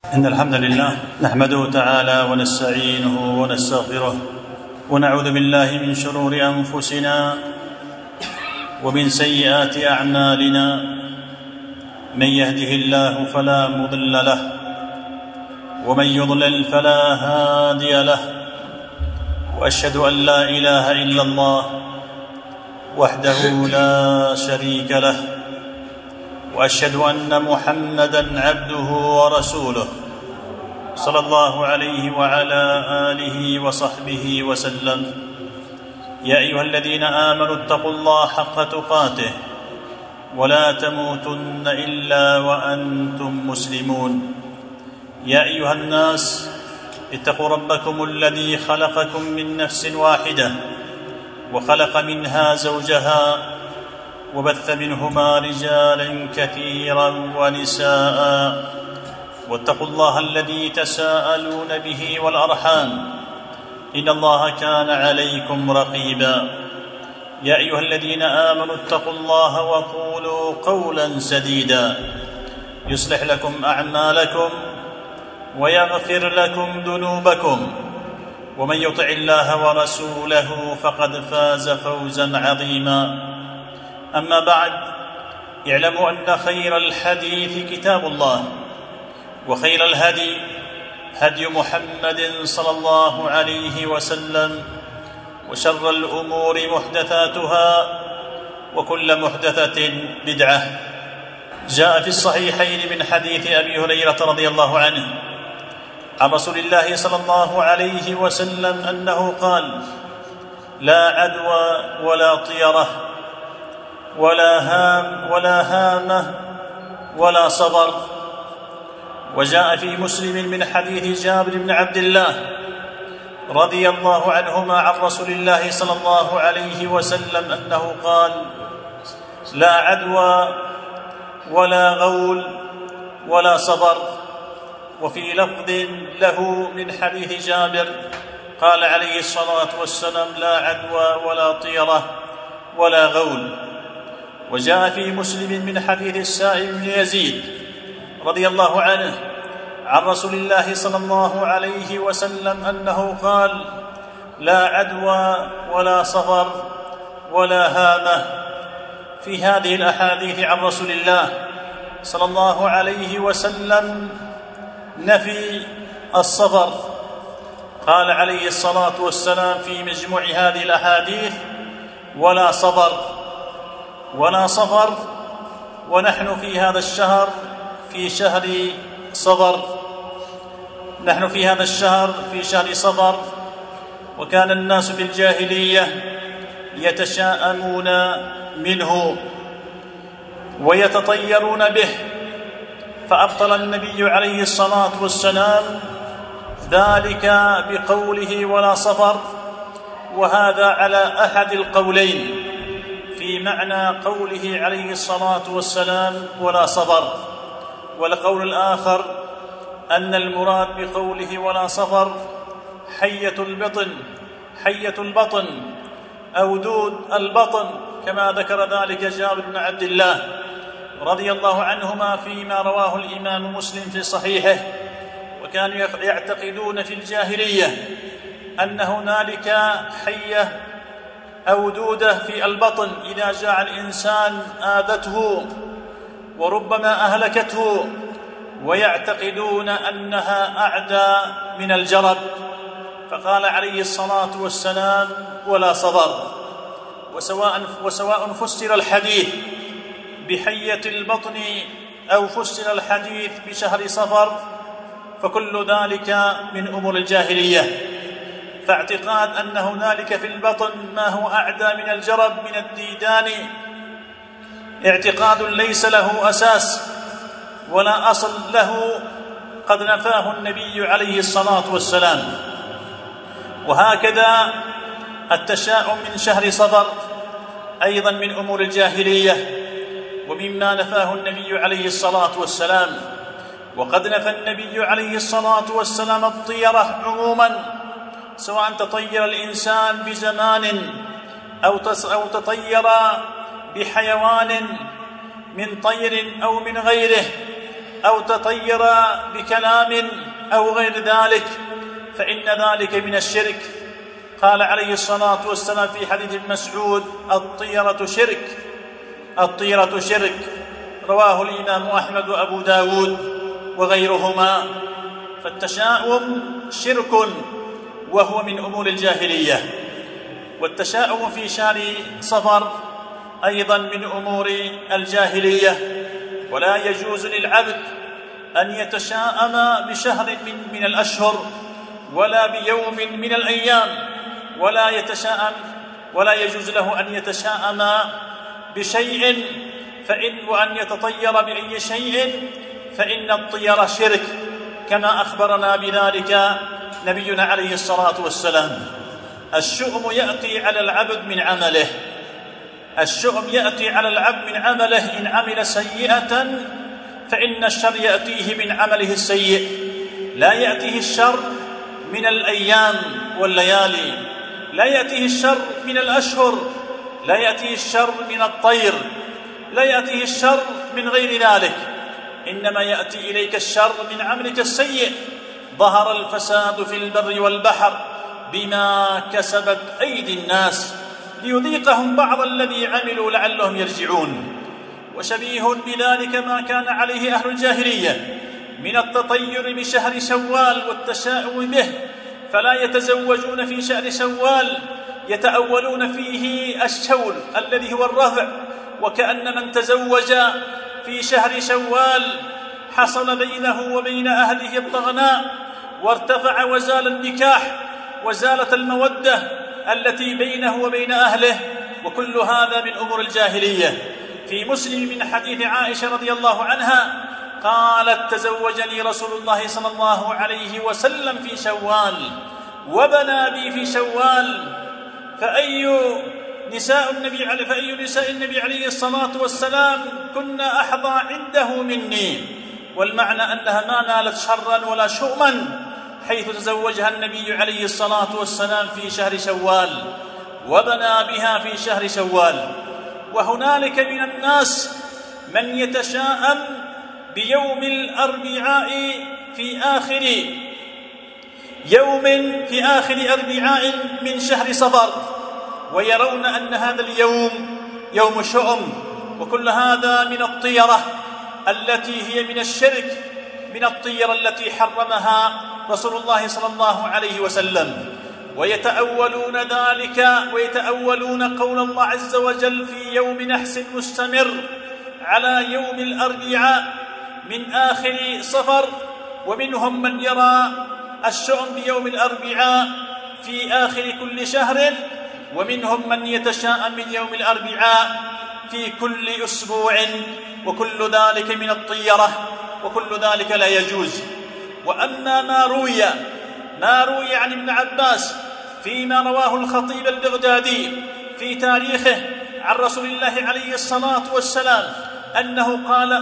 إن الحمد لله نحمده تعالى ونستعينه ونستغفره ونعوذ بالله من شرور أنفسنا ومن سيئات أعمالنا. من يهده الله فلا مضل له ومن يضلل فلا هادي له، وأشهد أن لا إله إلا الله وحده لا شريك له، وأشهد أن محمدًا عبده ورسوله صلى الله عليه وعلى آله وصحبه وسلم. يا أيها الذين آمنوا اتقوا الله حق تقاته ولا تموتن إلا وأنتم مسلمون. يا أيها الناس اتقوا ربكم الذي خلقكم من نفس واحدة وخلق منها زوجها وبث منهما رجالا كثيرا ونساء، واتقوا الله الذي تساءلون به والأرحام إن الله كان عليكم رقيبا. يا أيها الذين آمنوا اتقوا الله وقولوا قولا سديدا يصلح لكم أعمالكم ويغفر لكم ذنوبكم، ومن يطع الله ورسوله فقد فاز فوزا عظيما. أما بعد، اعلموا أن خير الحديث كتاب الله، وخير الهدي هدي محمد صلى الله عليه وسلم، وشر الأمور محدثاتها وكل محدثة بدعة. جاء في الصحيحين من حديث أبي هريرة رضي الله عنه عن رسول الله صلى الله عليه وسلم أنه قال: لا عدوى ولا طيرة ولا هامة ولا صبر. وجاء في مسلم من حديث جابر بن عبد الله رضي الله عنهما عن رسول الله صلى الله عليه وسلم أنه قال: لا عدوى ولا غول ولا صبر. وفي لفظ له من حديث جابر قال عليه الصلاة والسلام: لا عدوى ولا طيرة ولا غول. وجاء في مسلم من حديث السائب بن يزيد رضي الله عنه عن رسول الله صلى الله عليه وسلم أنه قال: لا عدوى ولا صفر ولا هامة. في هذه الأحاديث عن رسول الله صلى الله عليه وسلم نفي الصفر. قال عليه الصلاة والسلام في مجموع هذه الأحاديث: ولا صفر ولا صفر. ونحن في هذا الشهر في شهر صفر، نحن في هذا الشهر في شهر صفر. وكان الناس في الجاهلية يتشاءمون منه ويتطيرون به، فأبطل النبي عليه الصلاة والسلام ذلك بقوله: ولا صفر. وهذا على أحد القولين في معنى قوله عليه الصلاة والسلام: ولا صفر. والقول الآخر أن المراد بقوله: ولا صفر حية البطن أو دود البطن، كما ذكر ذلك جابر بن عبد الله رضي الله عنهما فيما رواه الإمام مسلم في صحيحه. وكانوا يعتقدون في الجاهلية أن هنالك حية أو دودة في البطن إذا جاع الإنسان آذته وربما أهلكته، ويعتقدون أنها أعدى من الجرب. فقال عليه الصلاة والسلام: ولا صفر. وسواء فسر الحديث بحية البطن أو فسر الحديث بشهر صفر، فكل ذلك من أمور الجاهلية. فاعتقاد أن هنالك في البطن ما هو أعدى من الجرب من الديدان اعتقاد ليس له أساس ولا أصل له، قد نفاه النبي عليه الصلاة والسلام. وهكذا التشاؤم من شهر صفر أيضا من أمور الجاهلية ومما نفاه النبي عليه الصلاة والسلام. وقد نفى النبي عليه الصلاة والسلام الطيرة عموما، سواء تطير الإنسان بزمان أو تطير بحيوان من طير أو من غيره، أو تطير بكلام أو غير ذلك فإن ذلك من الشرك. قال عليه الصلاة والسلام في حديث ابن مسعود: الطيرة شرك، رواه الإمام أحمد وأبو داود وغيرهما. فالتشاؤم شرك وهو من أمور الجاهلية، والتشاؤم في شهر صفر أيضا من أمور الجاهلية. ولا يجوز للعبد أن يتشاءم بشهر من الأشهر ولا بيوم من الأيام، ولا يجوز له أن يتشاءم بشيء وأن يتطير بأي شيء، فإن الطير شرك، كما أخبرنا بذلك نبينا عليه الصلاة والسلام. الشؤم يأتي على العبد من عمله، إن عمل سيئة فإن الشر يأتيه من عمله السيء. لا يأتيه الشر من الأيام والليالي، لا يأتيه الشر من الأشهر، لا يأتيه الشر من الطير، لا يأتيه الشر من غير ذلك، إنما يأتي إليك الشر من عملك السيء. ظهر الفساد في البر والبحر بما كسبت أيدي الناس ليذيقهم بعض الذي عملوا لعلهم يرجعون. وشبيه بذلك ما كان عليه أهل الجاهلية من التطير بشهر شوال والتشاؤم به، فلا يتزوجون في شهر شوال، يتأولون فيه الشول الذي هو الرفع، وكأن من تزوج في شهر شوال حصل بينه وبين أهله الطغناء، وارتفع وزال النكاح وزالت المودة التي بينه وبين أهله، وكل هذا من أمور الجاهلية. في مسلم من حديث عائشة رضي الله عنها قالت: تزوجني رسول الله صلى الله عليه وسلم في شوال وبنى بي في شوال، فأي نساء النبي عليه الصلاة والسلام كنا أحظى عنده مني، والمعنى أنها ما نالت شرا ولا شؤما حيث تزوجها النبي عليه الصلاة والسلام في شهر شوال وبنى بها في شهر شوال. وهنالك من الناس من يتشاءم بيوم الأربعاء في آخر أربعاء من شهر صفر، ويرون أن هذا اليوم يوم شؤم، وكل هذا من الطيرة التي هي من الشرك، من الطيرة التي حرمها رسول الله صلى الله عليه وسلم. ويتأولون ذلك ويتأولون قول الله عز وجل في يوم نحس مستمر على يوم الأربعاء من آخر صفر، ومنهم من يرى الشؤم بيوم الأربعاء في آخر كل شهر، ومنهم من يتشاءم من يوم الأربعاء في كل أسبوع، وكل ذلك من الطيرة، وكل ذلك لا يجوز. وأما ما روي عن ابن عباس فيما رواه الخطيب البغدادي في تاريخه عن رسول الله عليه الصلاة والسلام أنه قال: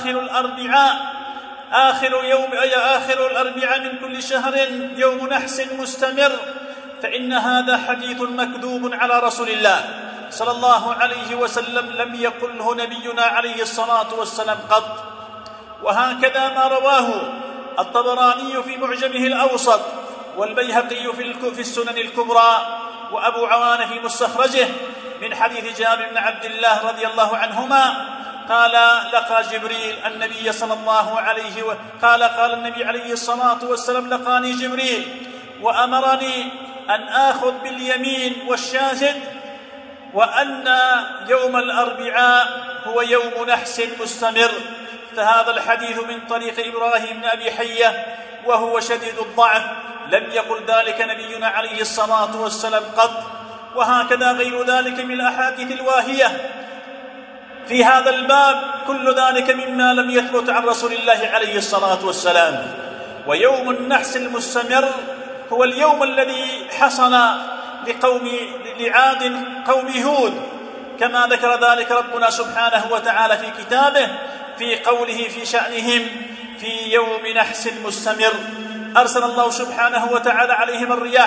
آخر الأربعاء من كل شهر يوم نحس مستمر، فإن هذا حديث مكذوب على رسول الله صلى الله عليه وسلم، لم يقله نبينا عليه الصلاة والسلام قط. وهكذا ما رواه الطبراني في معجمه الأوسط، والبيهقي في السنن الكبرى، وأبو عوان في مستخرجه من حديث جابر بن عبد الله رضي الله عنهما قال: لقى جبريل النبي صلى الله عليه قال النبي عليه الصلاة والسلام: لقاني جبريل وأمرني أن آخذ باليمين والشاهد، وأن يوم الأربعاء هو يوم نحس مستمر. فهذا الحديث من طريق إبراهيم بن أبي حية وهو شديد الضعف، لم يقل ذلك نبينا عليه الصلاة والسلام قط. وهكذا غير ذلك من الأحاديث الواهية في هذا الباب، كل ذلك مما لم يثبت عن رسول الله عليه الصلاة والسلام. ويوم النحس المستمر هو اليوم الذي حصل لعاد قوم هود، كما ذكر ذلك ربنا سبحانه وتعالى في كتابه في قوله في شأنهم: في يوم نحس مستمر أرسل الله سبحانه وتعالى عليهم الرياح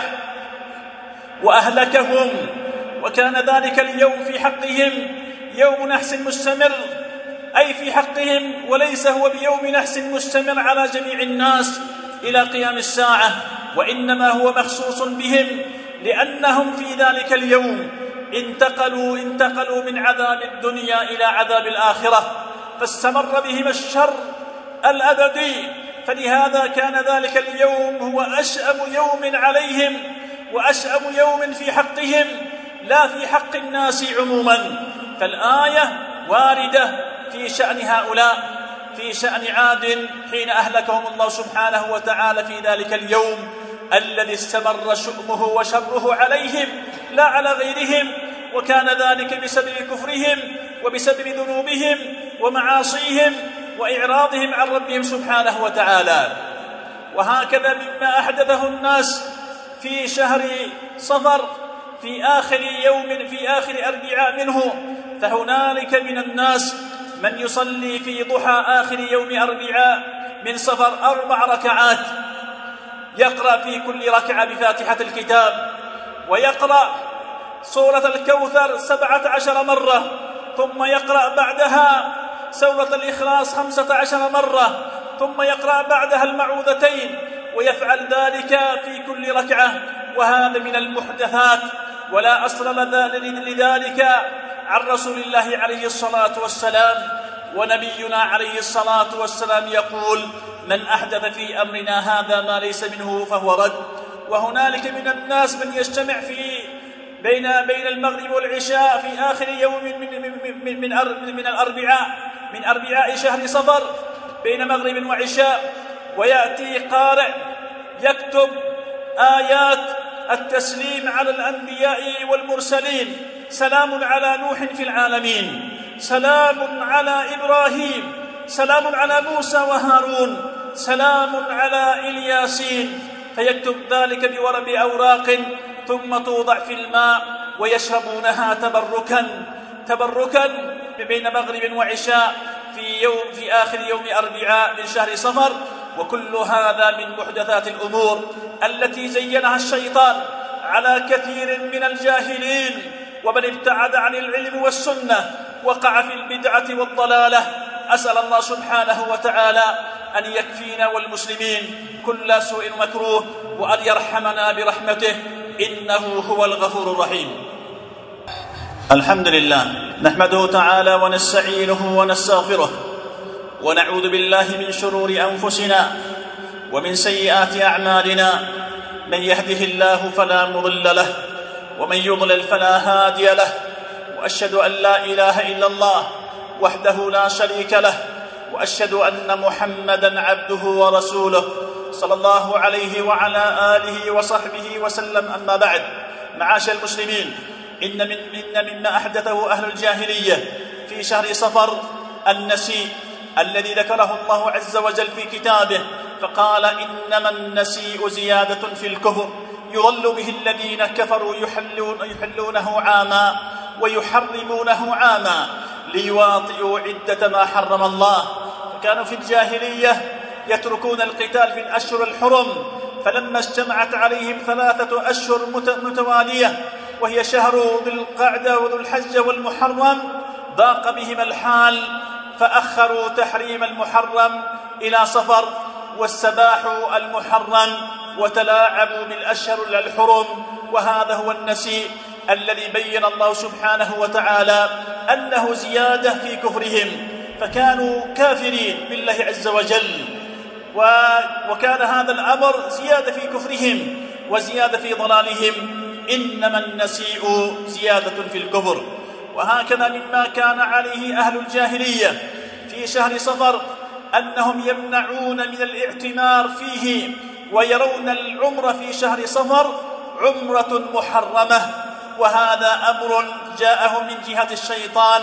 وأهلكهم، وكان ذلك اليوم في حقهم يوم نحس مستمر، أي في حقهم، وليس هو بيوم نحس مستمر على جميع الناس إلى قيام الساعة، وإنما هو مخصوص بهم لأنهم في ذلك اليوم انتقلوا من عذاب الدنيا إلى عذاب الآخرة، فاستمر بهم الشر الأبدي، فلهذا كان ذلك اليوم هو أشأم يوم عليهم وأشأم يوم في حقهم لا في حق الناس عموما. فالآية واردة في شأن هؤلاء، في شأن عاد حين أهلكهم الله سبحانه وتعالى في ذلك اليوم الذي استمر شؤمه وشره عليهم لا على غيرهم، وكان ذلك بسبب كفرهم وبسبب ذنوبهم ومعاصيهم وإعراضهم عن ربهم سبحانه وتعالى. وهكذا مما أحدثه الناس في شهر صفر في آخر أربعاء منه، فهنالك من الناس من يصلي في ضحى آخر يوم أربعاء من صفر 4 ركعات، يقرأ في كل ركعة بفاتحة الكتاب، ويقرأ سورة الكوثر 17 مرة، ثم يقرأ بعدها سورة الإخلاص 15 مرة، ثم يقرأ بعدها المعوذتين، ويفعل ذلك في كل ركعة. وهذا من المحدثات، ولا أصل لذلك عن رسول الله عليه الصلاة والسلام. ونبينا عليه الصلاة والسلام يقول: من أحدث في أمرنا هذا ما ليس منه فهو رد. وهنالك من الناس من يجتمع بين المغرب والعشاء في آخر يوم من أربعاء شهر صفر بين مغرب وعشاء، ويأتي قارئ يكتب آيات التسليم على الأنبياء والمرسلين: سلام على نوح في العالمين، سلام على إبراهيم، سلام على موسى وهارون، سلام على الياسين، فيكتب ذلك بأوراق ثم توضع في الماء ويشربونها تبركا بين مغرب وعشاء في آخر يوم أربعاء من شهر صفر. وكل هذا من محدثات الأمور التي زينها الشيطان على كثير من الجاهلين، ومن ابتعد عن العلم والسنة وقع في البدعة والضلالة. أسأل الله سبحانه وتعالى أن يكفينا والمسلمين كل سوء مكروه، وأن يرحمنا برحمته، إنه هو الغفور الرحيم. الحمد لله، نحمده تعالى ونستعينه ونستغفره، ونعوذ بالله من شرور أنفسنا ومن سيئات أعمالنا. من يهده الله فلا مضل له، ومن يضلل فلا هادي له، وأشهد أن لا إله إلا الله وحده لا شريك له، وأشهد أن محمدًا عبده ورسوله صلى الله عليه وعلى آله وصحبه وسلم. أما بعد، معاشر المسلمين، إن مما أحدثه أهل الجاهلية في شهر صفر النسيء الذي ذكره الله عز وجل في كتابه، فقال: إنما النسيء زيادة في الكفر يضل به الذين كفروا يحلونه عاما ويحرمونه عاما ليواطئوا عدة ما حرم الله. فكانوا في الجاهلية يتركون القتال في الأشهر الحرم، فلما اجتمعت عليهم 3 أشهر متوالية وهي شهر ذي القعدة وذو الحجة والمحرم ضاق بهم الحال، فأخروا تحريم المحرم إلى صفر واستباحوا المحرم وتلاعبوا بالأشهر الحرم. وهذا هو النسيء الذي بين الله سبحانه وتعالى أنه زيادة في كفرهم، فكانوا كافرين بالله عز وجل، وكان هذا الأمر زيادة في كفرهم وزيادة في ضلالهم. إنما النسيء زيادة في الكفر. وهكذا مما كان عليه أهل الجاهلية في شهر صفر أنهم يمنعون من الاعتمار فيه، ويرون العمر في شهر صفر عمرة محرمة، وهذا أمر جاءهم من جهة الشيطان،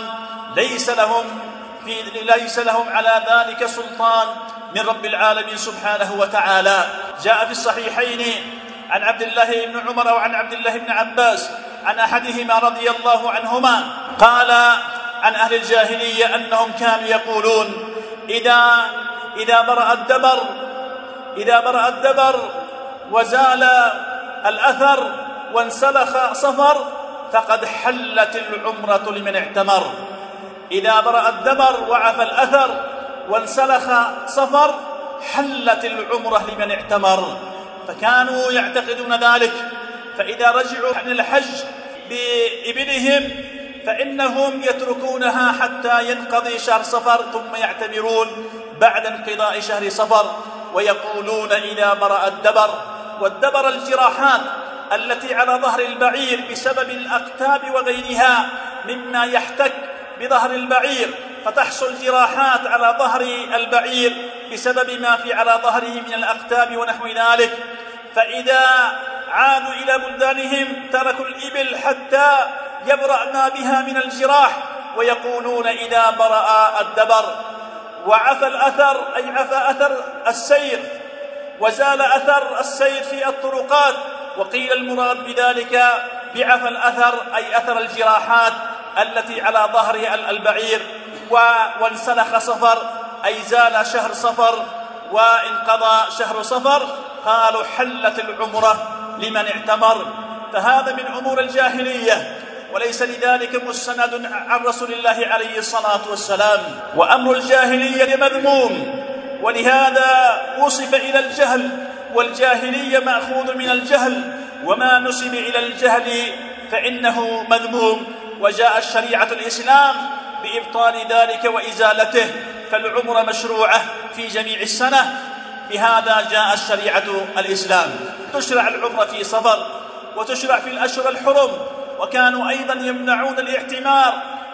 ليس لهم على ذلك سلطان من رب العالمين سبحانه وتعالى. جاء في الصحيحين عن عبد الله بن عمر وعن عبد الله بن عباس عن أحدهما رضي الله عنهما قال عن أهل الجاهلية أنهم كانوا يقولون: إذا برأ الدبر وزال الأثر وانسلخ صفر فقد حلت العمرة لمن اعتمر. إذا برأ الدبر وعفى الأثر وانسلخ صفر حلت العمرة لمن اعتمر. فكانوا يعتقدون ذلك، فإذا رجعوا عن الحج بإبلهم فإنهم يتركونها حتى ينقضي شهر صفر ثم يعتمرون بعد انقضاء شهر صفر، ويقولون إذا برأ الدبر. والدبر الجراحات التي على ظهر البعير بسبب الأقتاب وغيرها مما يحتك بظهر البعير، فتحصل جراحات على ظهر البعير بسبب ما في على ظهره من الأقتاب ونحو ذلك. فإذا عادوا إلى بلدانهم تركوا الإبل حتى يبرأ ما بها من الجراح، ويقولون إذا برأ الدبر وعفى الأثر، أي عفى أثر السير وزال أثر السير في الطرقات. وقيل المراد بذلك بعفى الأثر أي أثر الجراحات التي على ظهر البعير. وانسلخ صفر أي زال شهر صفر وانقضى شهر صفر، قالوا حلت العمرة لمن اعتمر. فهذا من أمور الجاهلية، وليس لذلك مستند عن رسول الله عليه الصلاة والسلام. وأمر الجاهلية مذموم، ولهذا وصف إلى الجهل، والجاهلية مأخوذ من الجهل، وما نسب إلى الجهل فإنه مذموم. وجاء الشريعة الإسلام بإبطال ذلك وإزالته، فالعمرة مشروعة في جميع السنة، بهذا جاء الشريعة الإسلام. تشرع العمرة في صفر وتشرع في الأشهر الحرم، وكانوا أيضا يمنعون الاعتمار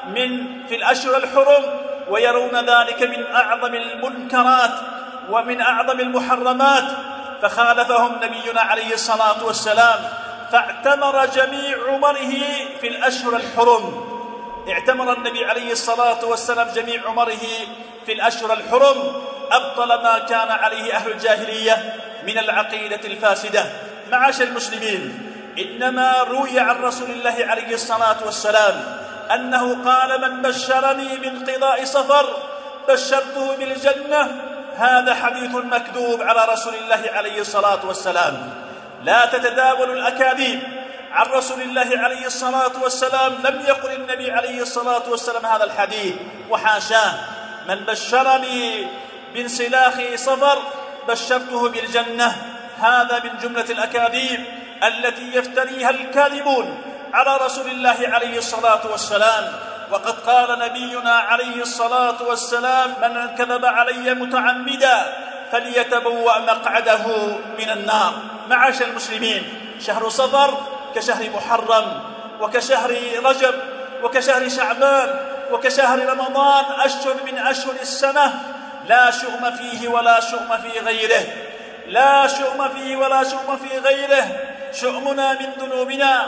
في الأشهر الحرم، ويرون ذلك من أعظم المنكرات ومن أعظم المحرمات، فخالفهم نبينا عليه الصلاة والسلام فاعتمر جميع عمره في الأشهر الحرم. اعتمر النبي عليه الصلاة والسلام جميع عمره في الأشهر الحرم، أبطل ما كان عليه أهل الجاهلية من العقيدة الفاسدة. معاشر المسلمين، إنما روي عن رسول الله عليه الصلاة والسلام أنه قال: من بشرني بانقضاء صفر بشرته بالجنة. هذا حديث مكذوب على رسول الله عليه الصلاة والسلام. لا تتداول الأكاذيب عن رسول الله عليه الصلاة والسلام. لم يقل النبي عليه الصلاة والسلام هذا الحديث، وحاشاه. من بشرني بانسلاخ صفر بشرته بالجنة. هذا من جملة الأكاذيب التي يفتريها الكاذبون على رسول الله عليه الصلاة والسلام. وقد قال نبينا عليه الصلاة والسلام: من كذب علي متعمدا فليتبوأ مقعده من النار. معاشر المسلمين، شهر صفر كشهر محرم وكشهر رجب وكشهر شعبان وكشهر رمضان، أشهر من أشهر السنة، لا شؤم فيه ولا شؤم في غيره، لا شؤم فيه ولا شؤم في غيره. شؤمنا من ذنوبنا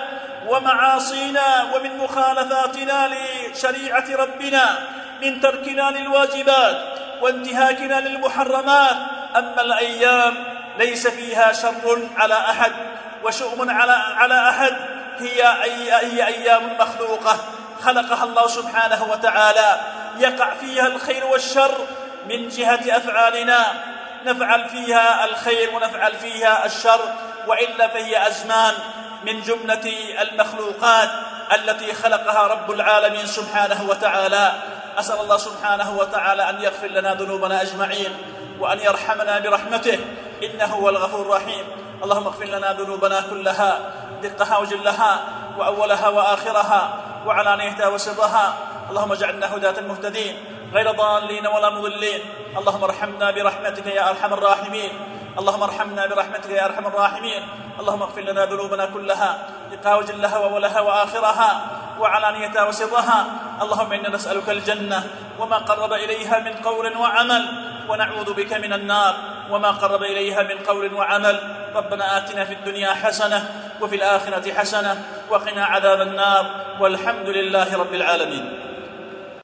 ومعاصينا ومن مخالفاتنا لشريعة ربنا، من تركنا للواجبات وانتهاكنا للمحرمات. أما الأيام ليس فيها شر على أحد وشؤم على أحد، هي أيام مخلوقة خلقها الله سبحانه وتعالى، يقع فيها الخير والشر من جهة أفعالنا، نفعل فيها الخير ونفعل فيها الشر، وإلا فهي أزمان من جملة المخلوقات التي خلقها رب العالمين سبحانه وتعالى. أسأل الله سبحانه وتعالى أن يغفر لنا ذنوبنا أجمعين، وأن يرحمنا برحمته، إنه هو الغفور الرحيم. اللهم اغفر لنا ذنوبنا كلها، دقها وجلها وأولها وآخرها وعلانيتها وسرها. اللهم اجعلنا هداة مهتدين غير ضالين ولا مضلين. اللهم ارحمنا برحمتك يا أرحم الراحمين. اللهم ارحمنا برحمتك يا أرحم الراحمين. اللهم اغفر لنا ذنوبنا كلها، دقها وجلها وأولها وآخرها وعلانيتها وسرها. اللهم إنا نسألك الجنة وما قرب إليها من قول وعمل، ونعوذ بك من النار وما قرب إليها من قول وعمل. ربنا آتنا في الدنيا حسنة وفي الآخرة حسنة وقنا عذاب النار، والحمد لله رب العالمين.